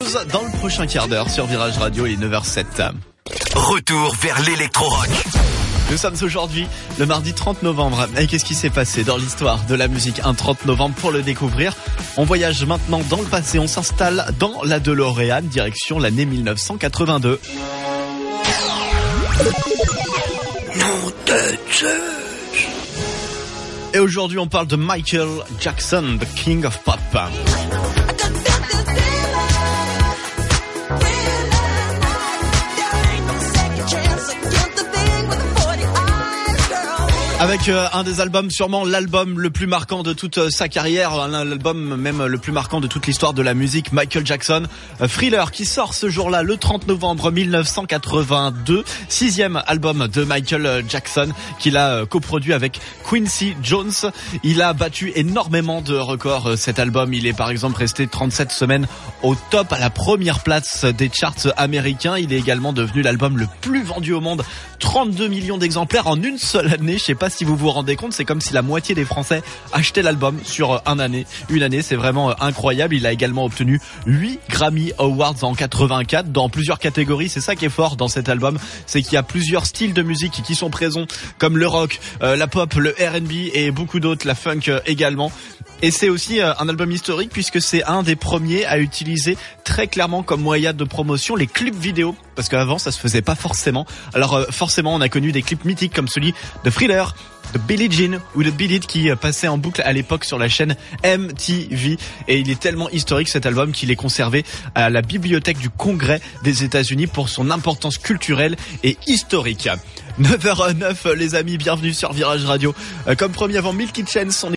chose dans le prochain quart d'heure sur Virage Radio, il est 9h07. Retour vers l'électro-rock. Nous sommes aujourd'hui le mardi 30 novembre. Et qu'est-ce qui s'est passé dans l'histoire de la musique un 30 novembre pour le découvrir? On voyage maintenant dans le passé, on s'installe dans la DeLorean, direction l'année 1982. Nom de Zeus. Et aujourd'hui, on parle de Michael Jackson, the King of Pop. Avec un des albums, sûrement l'album le plus marquant de toute sa carrière, l'album même le plus marquant de toute l'histoire de la musique, Michael Jackson, Thriller, qui sort ce jour-là, le 30 novembre 1982, 6e album de Michael Jackson, qu'il a coproduit avec Quincy Jones. Il a battu énormément de records, cet album. Il est par exemple resté 37 semaines au top, à la première place des charts américains. Il est également devenu l'album le plus vendu au monde, 32 millions d'exemplaires en une seule année. Je sais pas si vous vous rendez compte, c'est comme si la moitié des Français achetaient l'album sur une année, c'est vraiment incroyable. Il a également obtenu 8 Grammy Awards en 84 dans plusieurs catégories. C'est ça qui est fort dans cet album, c'est qu'il y a plusieurs styles de musique qui sont présents, comme le rock, la pop, le R&B et beaucoup d'autres, la funk également. Et c'est aussi un album historique puisque c'est un des premiers à utiliser très clairement comme moyen de promotion les clips vidéo, parce qu'avant ça se faisait pas forcément. Alors forcément on a connu des clips mythiques comme celui de Thriller, de Billie Jean ou de Beat It qui passait en boucle à l'époque sur la chaîne MTV, et il est tellement historique cet album qu'il est conservé à la bibliothèque du Congrès des États-Unis pour son importance culturelle et historique. 9h09 les amis, bienvenue sur Virage Radio. Comme promis avant Milky Chance, on